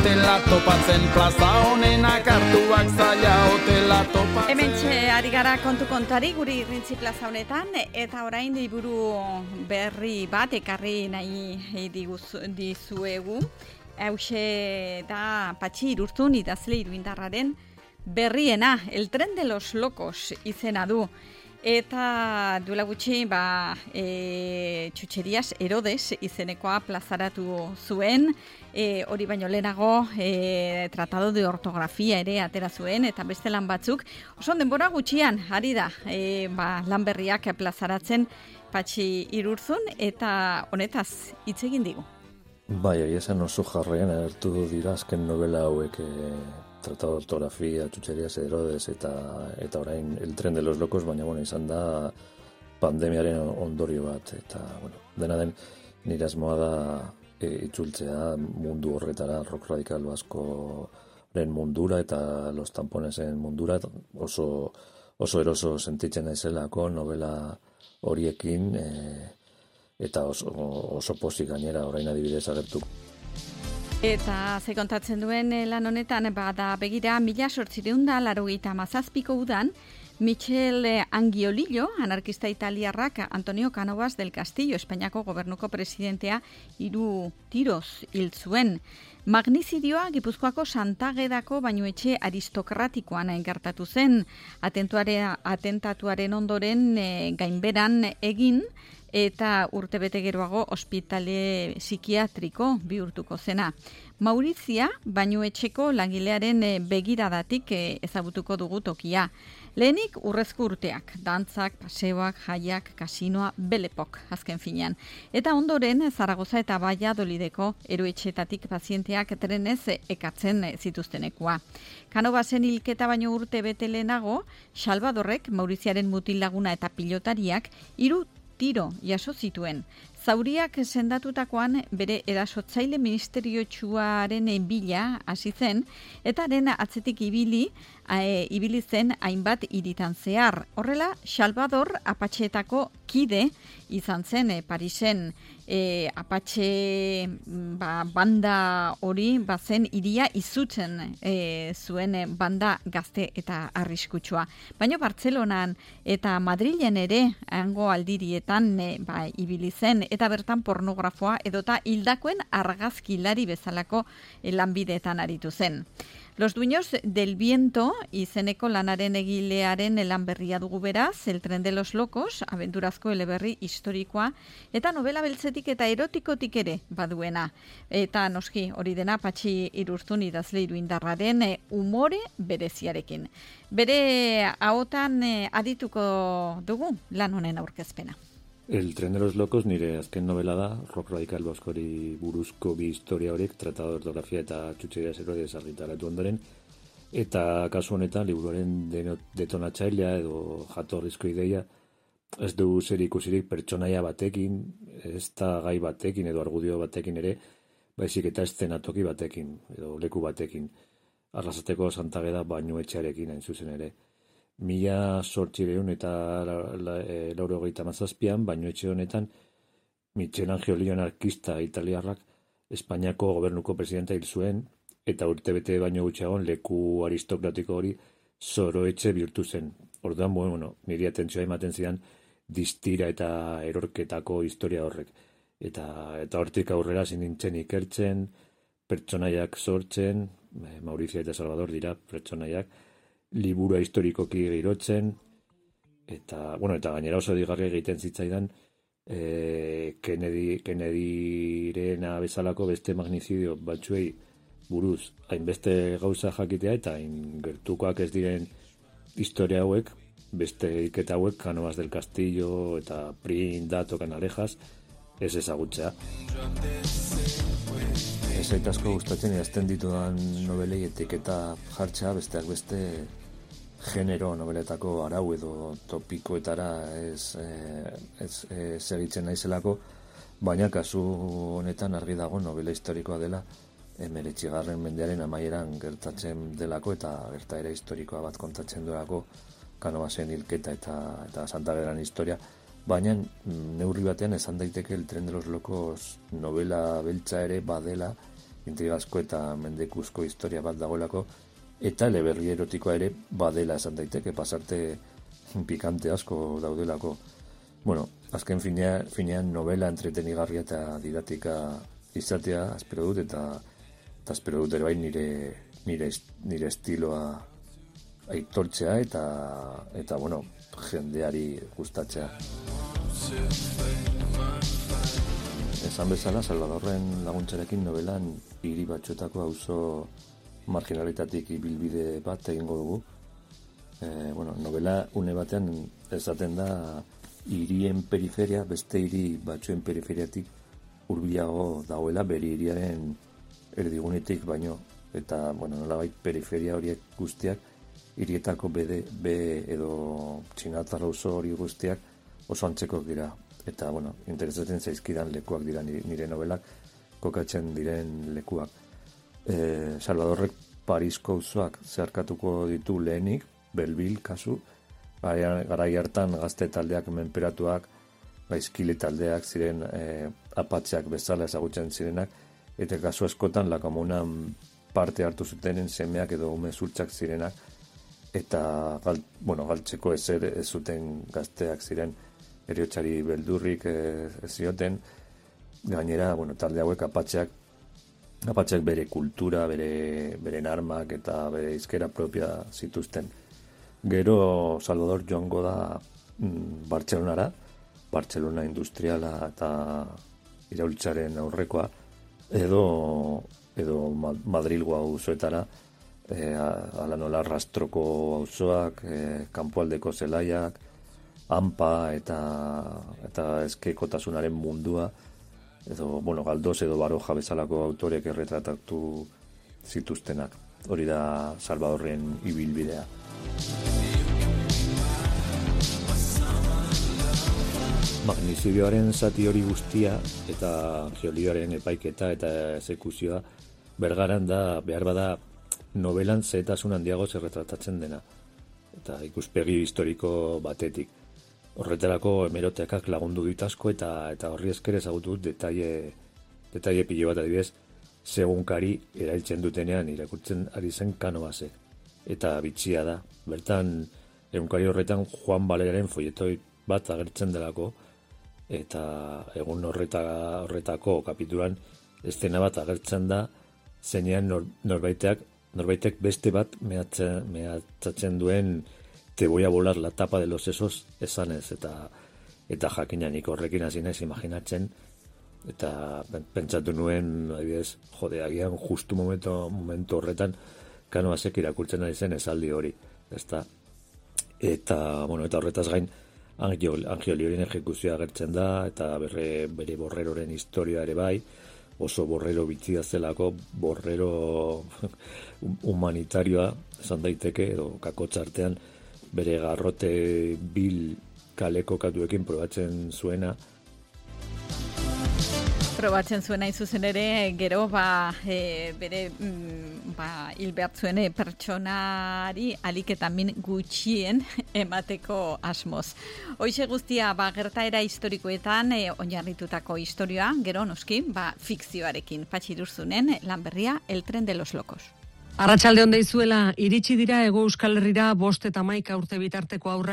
hotela topatzen, plaza honenak hartuak zaila hotela topatzen. Hementxe ari gara kontari guri Irrintzi plaza honetan, eta orain liburu berri bat ekarri nahi dizuegu. Hauxe da Patxi Irurzun idazle iruindarraren berriena, El tren de los locos izena du. Eta duela gutxi Txutxerias Herodes izenekoa plazaratu zuen, hori baino lehenago tratado de ortografia ere atera zuen, eta beste lan batzuk. Oso denbora gutxian ari da lan berriak plazaratzen Patxi Irurzun, eta honetaz hitz egin digu. Bai, esan oso jarrean agertu dira azken novela hauek, Tratado de ortografia, Txutxerias Herodes eta orain El tren de los locos, baina izan da pandemiaren ondorio bat, eta dena den nire asmoa da itzultzea mundu horretara, rock radikal baskoren mundura eta los tamponesen mundura, oso eroso sentitzen naizelako novela horiekin, eta oso pozik gainera orain adibidez agertu. Eta ze kontatzen duen lan honetan, bada begira 1887ko udan, Michel Angiolillo, anarkista italiarrak Antonio Cánovas del Castillo, Espainiako gobernuko presidentea, 3 tiroz hil zuen. Magnizidioa Gipuzkoako Santagedako bainuetxe aristokratikoan gertatu zen, atentatuaren ondoren gainberan egin, eta urtebete geroago ospitale psikiatriko bihurtuko zena. Maurizia bainuetxeko langilearen begiradatik ezagutuko dugu tokia. Lehenik urrezko urteak, dantzak, paseoak, jaiak, kasinoa, belepok, azken finean. Eta ondoren Zaragoza eta Valladolideko eroetxetatik pazienteak trenez ekartzen zituztenekoa. Canovasen hilketa baino urte bete lehenago, Salvadorrek, Mauriziaren mutil laguna eta pilotariak, 3 tiro jaso zituen. Zauriak sendatutakoan bere erasotzaile ministeriotsuaren bila hasi zen, eta haren atzetik ibili zen hainbat hiritan zehar. Horrela, Salvador Apatxeetako kide izan zen Parisen. Apatxe banda hori bazen hiria izutzen zuen banda gazte eta arriskutsua. Baina Bartzelonan eta Madrilen ere hango aldirietan ibili zen, eta bertan pornografoa edota hildakoen argazkilari bezalako lanbideetan aritu zen. Los dueños del viento izeneko lanaren egilearen lan berria dugu beraz, El tren de los locos, abenturazko eleberri historikoa, eta novela beltzetik eta erotikotik ere baduena. Eta noski hori dena Patxi Irurzun idazle iruindarraren umore bereziarekin. Bere ahotan adituko dugu lan honen aurkezpena. El tren de los locos nire azken novela da, rock radikal baskori buruzko bi historia horiek, Tratado de ortografia eta Txutxerias Herodes argitaratu ondoren, eta kasu honetan liburuaren detonatzailea edo jatorrizko ideia ez du zer ikusirik pertsonaia batekin, ez da gai batekin edo argudio batekin ere, baizik eta eszenatoki batekin edo leku batekin, Arrasateko Santageda bainuetxearekin hain zuzen ere. 1800 eta 1987an bainuetxe honetan Michel Angiolillo anarkista italiarrak Espainiako gobernuko presidenta hil zuen, eta urtebete baino gutxiago leku aristokratiko hori zoroetxe bihurtu zen. Orduan, niri atentzioa ematen zidan distira eta erorketako historia horrek. Eta hortik aurrera nintzen ikertzen, pertsonaiak sortzen, Maurizia eta Salvador dira pertsonaiak, liburua historikoki girotzen, eta gainera oso digarria egiten zitzaidan Kennedyren bezalako beste magnizidio batzuei buruz hainbeste gauza jakitea, eta hain gertukoak ez diren historia hauek, beste hilketa hauek, Cánovas del Castillo eta Prim, Dato, Canalejas, ez ezagutzea. Ez aitasko gustatzen idazten ditudan nobeleietik eta jartzea besteak beste genero nobeletako arau edo topikoetara ez segitzen naizelako, baina kasu honetan argi dago novela historikoa dela 19. mendearen amaieran gertatzen delako, eta gertaera historikoa bat kontatzen duelako Canovasen hilketa eta Santageran historia, baina neurri batean esan daiteke El tren de los locos novela beltza ere badela intrigazko eta mendekuzko historia bat dagoelako, eta eleberri erotikoa ere badela esan daiteke, pasarte pikante asko daudelako. Bueno, azken finean novela entretenigarria eta didatika izatea espero dut, eta espero dut ere bai nire estiloa aitortzea eta bueno, jendeari gustatzea. Esan bezala, Salvadorren laguntzarekin novelan hiri batzuetako auzo marginalitatik ibilbide bat egingo dugu. Novela une batean esaten da hirien periferia, beste hiri batzuen periferiatik hurbilago dagoela bere hiriaren erdigunetik baino, eta nolabait periferia horiek guztiak hirietako B edo Txinatar auzo hori guztiak oso antzekok dira. Eta, interesatzen zaizkidan lekuak dira nire novelak, kokatzen diren lekuak. Salvadorrek Parisko auzoak zeharkatuko ditu lehenik, Belbil kasu, garai hartan gazte taldeak menperatuak, gaizkile taldeak ziren apatxeak bezala ezagutzen zirenak, eta kasu askotan la komunan parte hartu zutenen semeak edo ume zultzak zirenak, eta galtzeko ezer ez zuten gazteak ziren, eriotsari beldurrik ez zioten. Gainera, talde hauek apatxeak bere kultura, beren armak eta bere hizkera propia zituzten. Gero Salvador joango da Bartzelonara, Bartzelona industriala eta iraultzaren aurrekoa, edo Madrilgo auzoetara, ala nola Rastroko auzoak, kanpoaldeko zelaiak, Ampa eta ezkekotasunaren mundua, edo, Galdoz edo Baroja bezalako autorek erretratatu zituztenak. Hori da Salvadorren ibilbidea. Magnizidioaren zati hori guztia eta Angiolilloren epaiketa eta exekuzioa Bergaran da, behar bada, novelan zehetasun handiagoz erretratatzen dena, eta ikuspegi historiko batetik. Horretarako hemeroteakak lagundu dit asko eta horri esker ezagutu dut detaile pilo bat, adibidez, segunkari erailtzen dutenean irakurtzen ari zen Canovasek. Eta bitxia da, bertan egunkari horretan Juan Valeraren folletoi bat agertzen delako, eta egun horretako kapitulan eszena bat agertzen da, zeinean norbaitek beste bat mehatxatzen duen te voy a volar la tapa de los sesos esanez, eta jakinanik horrekin hasi naiz imaginatzen, eta pentsatu nuen, adibidez, agian justu momentu horretan Canovasek irakurtzen ari zen esaldi hori, ezta? Eta horretaz gain Angiolilloren ejekuzioa agertzen da, eta bere borreroren historia ere bai, oso borrero bitxia zelako, borrero humanitarioa esan daiteke, edo kakotxartean bere garrote bil kaleko katuekin probatzen zuena. Probatzen zuena izuzen ere, gero bere hil behar zuen pertsonari alik eta min gutxien emateko asmoz. Hoxe guztia gertaera historikoetan oinarritutako historia, gero noski fikzioarekin. Patxi Irurzunen lan berria El tren de los locos. Arratsalde on deizuela, iritsi dira Hego Euskal Herrira 5 eta 11 urte bitarteko haurrak